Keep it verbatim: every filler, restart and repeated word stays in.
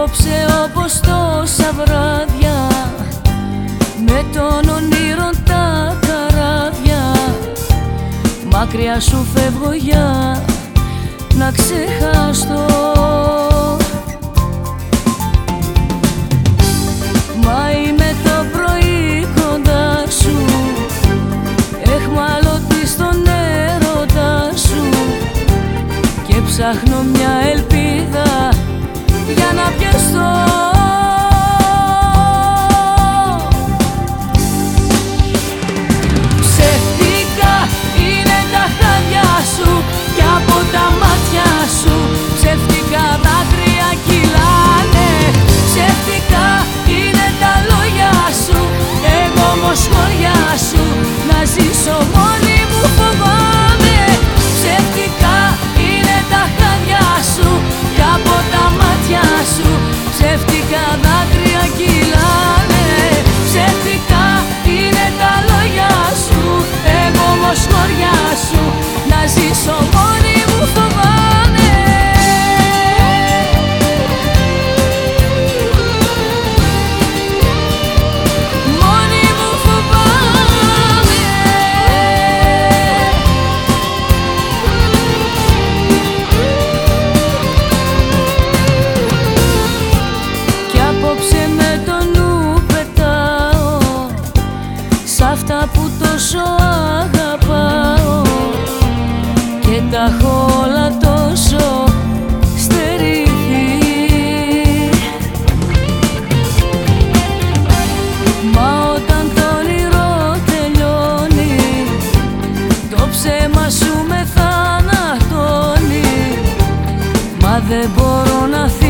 απόψε όπως τόσα βράδια με τον ονείρο τα καράβια μακριά σου φεύγω για να ξεχαστώ. Μα είμαι το πρωί κοντά σου, εχμαλωτή στον έρωτα σου και ψάχνω μια ελπίδα για να πιαστώ. Ψεύτικα είναι τα χάδια σου και από τα μάτια σου ψεύτικα δάκρυα κυλάνε. Ψεύτικα είναι τα λόγια σου, εγώ όμως χωριά σου να ζήσω μόνη μου φοβάμαι. Ψεύτικα είναι τα χάδια σου και από τα μάτια σου ψεύτικα δάκρυα κυλάνε. Ψεύτικα είναι τα λόγια σου, εγώ όμως χωριά σου να ζήσω μόνη μου φοβάμαι. Μόνη μου φοβάμαι. Κι απόψε με το νου πετάω σ' αυτά που τόσο αγαπάω και τα έχω όλα τόσο στερηθεί. Μα όταν το όνειρο τελειώνει το ψέμα σου με θανατώνει, μα δεν μπορώ να φύγω